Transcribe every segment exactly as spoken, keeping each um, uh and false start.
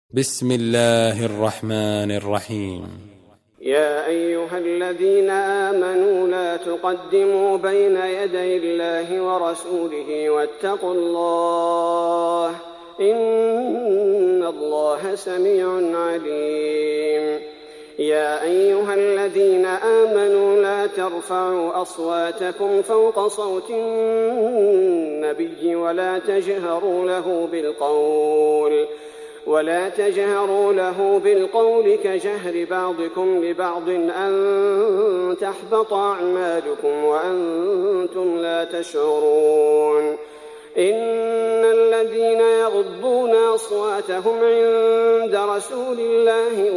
بسم الله الرحمن الرحيم. يا أيها الذين آمنوا لا تقدموا بين يدي الله ورسوله واتقوا الله إن الله سميع عليم. يا أيها الذين آمنوا لا ترفعوا أصواتكم فوق صوت النبي ولا تجهروا له بالقول ولا تجهروا له بالقول كجهر بعضكم لبعض أن تحبط أعمالكم وأنتم لا تشعرون. إن الذين يغضون أصواتهم عند رسول الله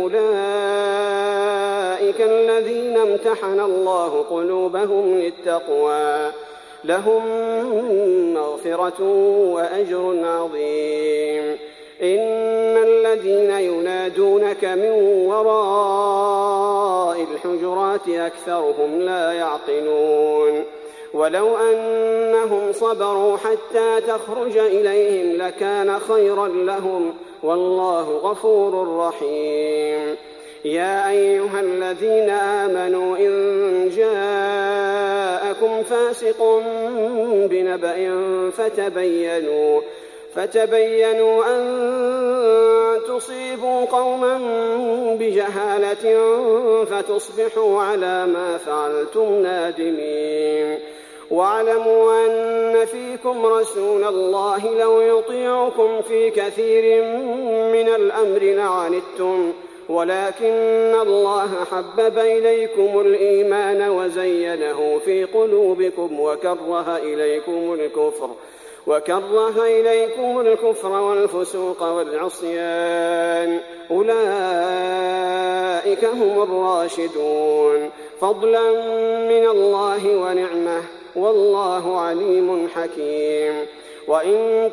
أولئك الذين امتحن الله قلوبهم للتقوى لهم مغفرة وأجر عظيم. إن الذين ينادونك من وراء الحجرات أكثرهم لا يعقلون. ولو أنهم صبروا حتى تخرج إليهم لكان خيرا لهم والله غفور رحيم. يا أيها الذين آمنوا إن جاءكم فاسق بنبأ فتبينوا فتبينوا أن تصيبوا قوما بجهالة فتصبحوا على ما فعلتم نادمين. واعلموا أن فيكم رسول الله لو يطيعكم في كثير من الأمر لعنتم ولكن الله حبب إليكم الإيمان وزينه في قلوبكم وكره إليكم الكفر وكره إليكم الكفر والفسوق والعصيان أولئك هم الراشدون فضلا من الله ونعمة والله عليم حكيم. وإن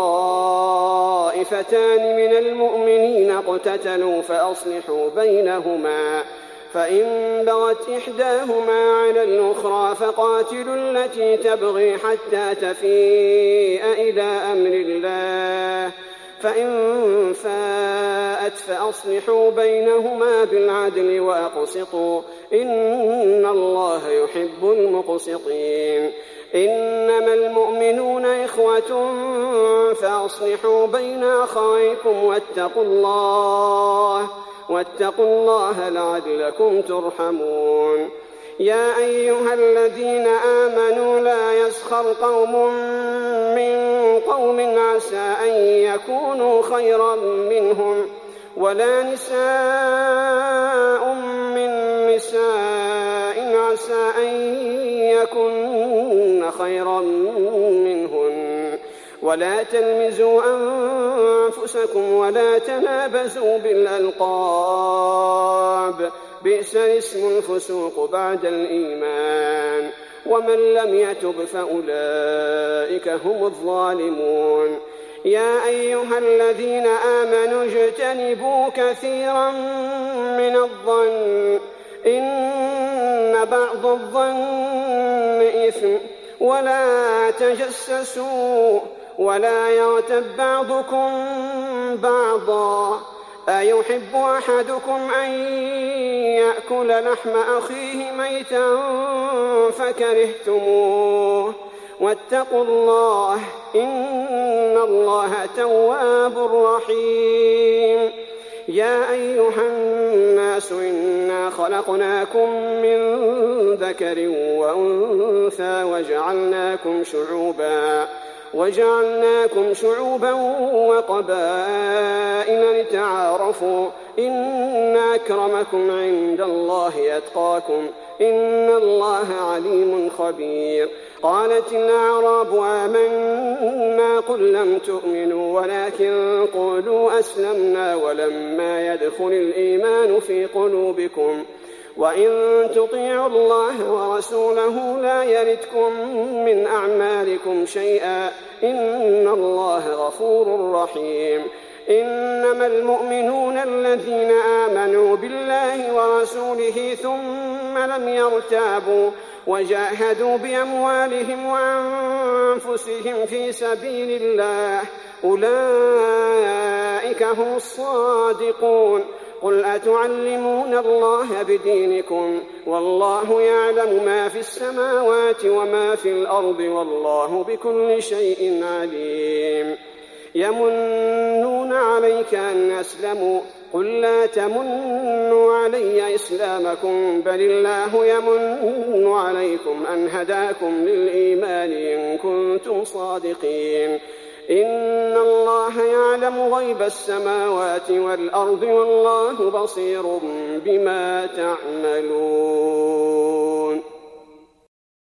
طائفتان من المؤمنين اقتتلوا فأصلحوا بينهما فإن بغت إحداهما على الأخرى فقاتلوا التي تبغي حتى تفيء إلى أمر الله فإن فاءت فأصلحوا بينهما بالعدل وأقسطوا إن الله يحب المقسطين. إنما المؤمنون إخوة فأصلحوا بين أخويكم واتقوا الله واتقوا الله لعلكم ترحمون. يا أيها الذين آمنوا لا يسخر قوم من قوم عسى أن يكونوا خيرا منهم ولا نساء من نساء عسى أن يكن خيرا منهن ولا تلمزوا أنفسكم ولا تنابزوا بالألقاب بئس الاسم الفسوق بعد الإيمان ومن لم يتب فأولئك هم الظالمون. يا أيها الذين آمنوا اجتنبوا كثيرا من الظن إن بعض الظن إثم ولا تجسسوا ولا يغتب بعضكم بعضا أيحب أحدكم أن يأكل لحم أخيه ميتا فكرهتموه واتقوا الله إن الله تواب رحيم. يا أيها الناس إنا خلقناكم من ذكر وأنثى وجعلناكم شعوبا وجعلناكم شعوبا وقبائل لتعارفوا إن أكرمكم عند الله أتقاكم إن الله عليم خبير. قالت الأعراب آمنا قل لم تؤمنوا ولكن قولوا أسلمنا ولما يدخل الإيمان في قلوبكم وإن تطيعوا الله ورسوله لا يلتكم من أعمالكم شيئا إن الله غفور رحيم. إنما المؤمنون الذين آمنوا بالله ورسوله ثم لم يرتابوا وجاهدوا بأموالهم وأنفسهم في سبيل الله أولئك أولئك هم الصادقون. قل أتعلمون الله بدينكم والله يعلم ما في السماوات وما في الأرض والله بكل شيء عليم. يمنون عليك أن أسلموا قل لا تمنوا علي إسلامكم بل الله يمن عليكم أن هداكم للإيمان إن كنتم صادقين. إن الله يعلم غيب السماوات والأرض والله بصير بما تعملون.